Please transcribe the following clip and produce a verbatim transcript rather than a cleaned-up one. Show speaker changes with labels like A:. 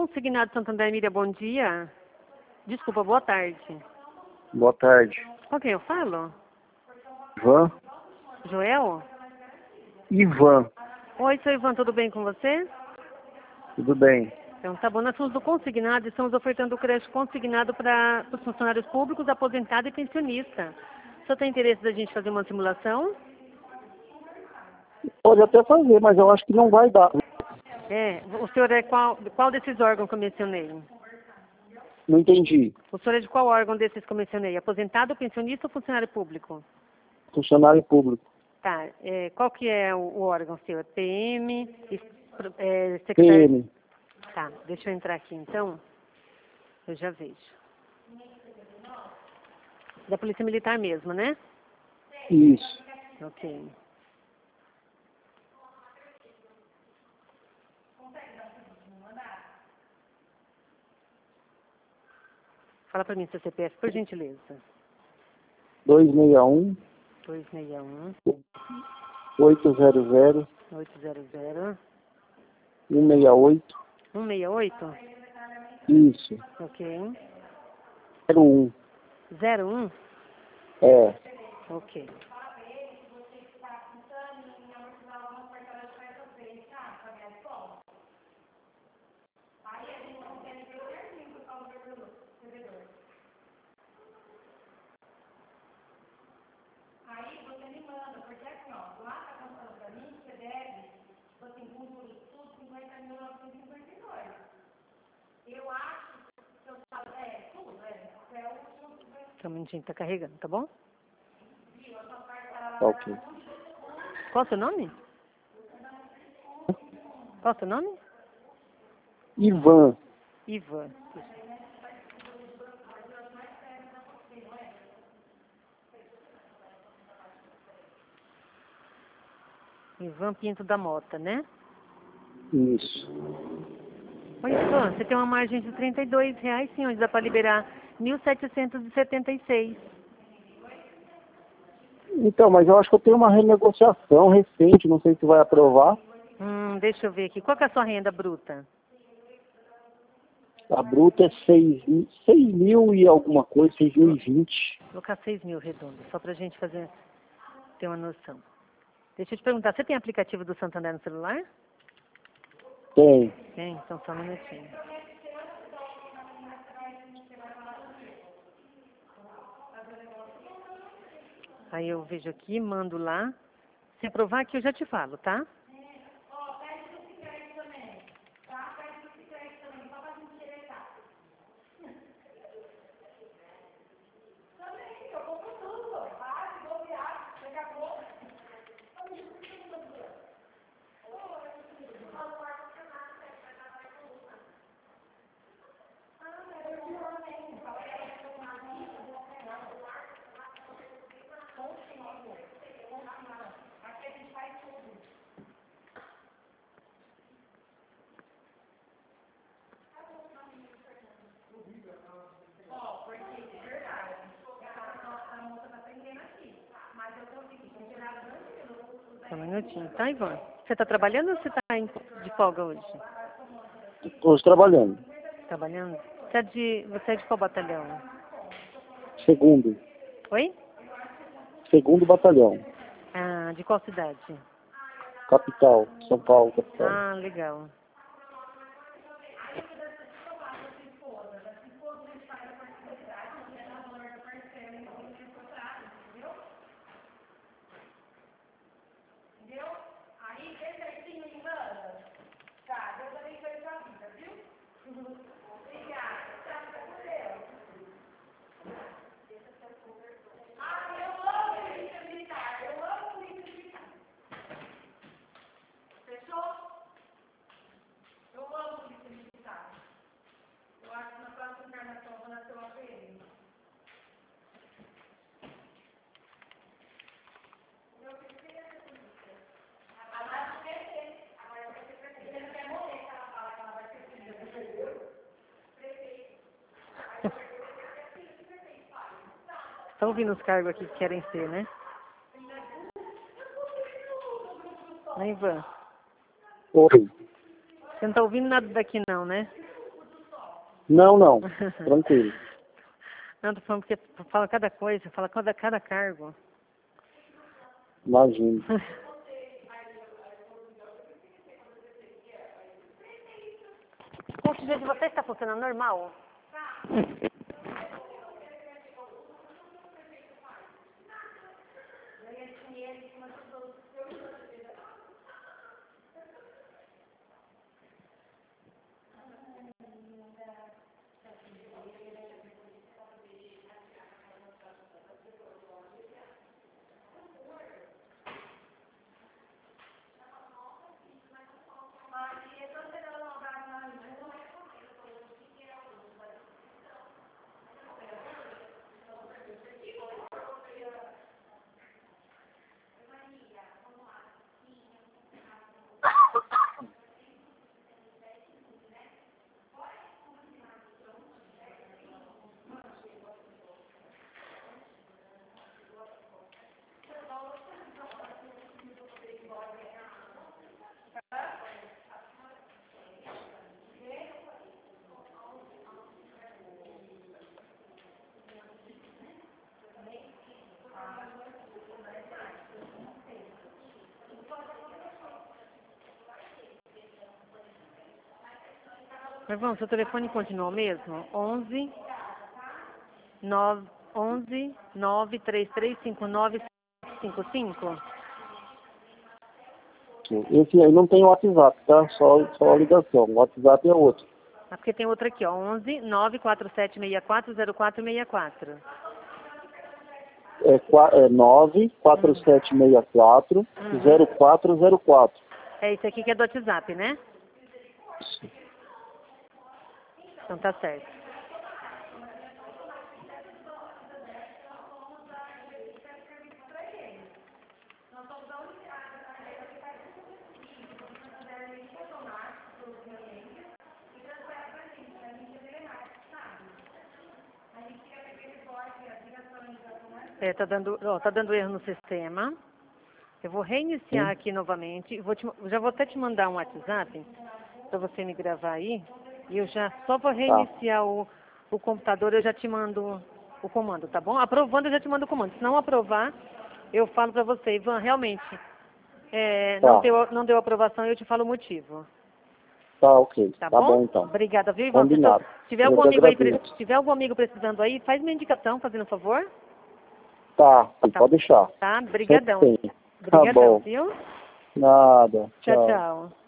A: Consignado Santander, Miriam, bom dia. Desculpa, boa tarde.
B: Boa tarde.
A: Com quem eu falo?
B: Ivan?
A: Joel?
B: Ivan.
A: Oi, seu Ivan, tudo bem com você?
B: Tudo bem.
A: Então, tá bom. Nós somos do Consignado e estamos ofertando o crédito consignado para os funcionários públicos, aposentado e pensionista. O senhor tem interesse da gente fazer uma simulação?
B: Pode até fazer, mas eu acho que não vai dar.
A: É. O senhor é qual, qual desses órgãos que eu mencionei?
B: Não entendi.
A: O senhor é de qual órgão desses que eu mencionei? Aposentado, pensionista ou funcionário público?
B: Funcionário público.
A: Tá. É, qual que é o, o órgão seu? É P M? É,
B: P M.
A: Tá, deixa eu entrar aqui então. Eu já vejo. Da Polícia Militar mesmo, né?
B: Isso.
A: Ok. Fala pra mim seu C P F, por gentileza.
B: dois seis um,
A: dois seis um,
B: oito zero zero,
A: oito zero zero,
B: um seis oito.
A: um seis oito?
B: Isso.
A: Ok.
B: zero um.
A: zero um?
B: É.
A: Ok. Só um minutinho, tá carregando, tá bom?
B: Tá ok.
A: Qual o seu nome? Qual o seu nome?
B: Ivan.
A: Ivan. Ivan Pinto da Mota, né?
B: Isso.
A: Oi, Ivan, você tem uma margem de trinta e dois reais, sim, onde dá para liberar mil setecentos e setenta e seis.
B: Então, mas eu acho que eu tenho uma renegociação recente, não sei se vai aprovar.
A: Hum, deixa eu ver aqui. Qual que é a sua renda bruta?
B: A bruta é seis mil e alguma coisa, seis mil e vinte.
A: Vou colocar seis mil redondo, só pra gente fazer, ter uma noção. Deixa eu te perguntar, você tem aplicativo do Santander no celular?
B: Tem.
A: Tem, então só um minutinho. Aí eu vejo aqui, mando lá. Se aprovar aqui eu já te falo, tá? Só um minutinho, tá, Ivan? Você tá trabalhando ou você tá em- de folga hoje?
B: Estou trabalhando.
A: Trabalhando? Você é de, você é de qual batalhão?
B: Segundo.
A: Oi?
B: Segundo batalhão.
A: Ah, de qual cidade?
B: Capital. São Paulo, capital.
A: Ah, legal. Tá ouvindo os cargos aqui que querem ser, né? Né, Ivan?
B: Oi.
A: Você não tá ouvindo nada daqui não, né?
B: Não, não. Tranquilo.
A: Não, tô falando porque fala cada coisa, fala cada, cada cargo.
B: Imagino.
A: O oxigênio de vocês está funcionando normal? Mas vamos, seu telefone continua o mesmo? onze, nove, onze, nove, três três cinco nove cinco cinco?
B: Esse aí não tem WhatsApp, tá? Só, só a ligação. O WhatsApp é outro.
A: Ah, porque tem outro aqui, ó. onze, nove quatro sete seis quatro zero quatro seis quatro.
B: É, é nove quatro sete seis quatro zero quatro zero quatro.
A: É esse aqui que é do WhatsApp, né? Então tá certo. É, tá dando, ó, tá dando erro no sistema. Eu vou reiniciar
B: Sim.
A: aqui novamente. Vou te, já vou até te mandar um WhatsApp para você me gravar aí. E eu já só vou reiniciar o, o computador, eu já te mando o comando, tá bom? Aprovando, eu já te mando o comando. Se não aprovar, eu falo para você, Ivan, realmente, é,
B: Tá.
A: não, deu, não deu aprovação e eu te falo o motivo.
B: Tá, ok.
A: Tá,
B: Tá
A: bom?
B: bom, então.
A: Obrigada, viu, Ivan?
B: Combinado.
A: Se tiver
B: Eu
A: algum
B: que
A: amigo aí,
B: agradeço.
A: se tiver algum amigo precisando aí, faz minha indicação, fazendo um favor.
B: Tá,
A: Tá.
B: pode deixar.
A: Tá? Brigadão.
B: Sempre tem. Tá
A: Brigadão,
B: bom.
A: viu?
B: Nada.
A: Tchau,
B: Tchau.
A: tchau.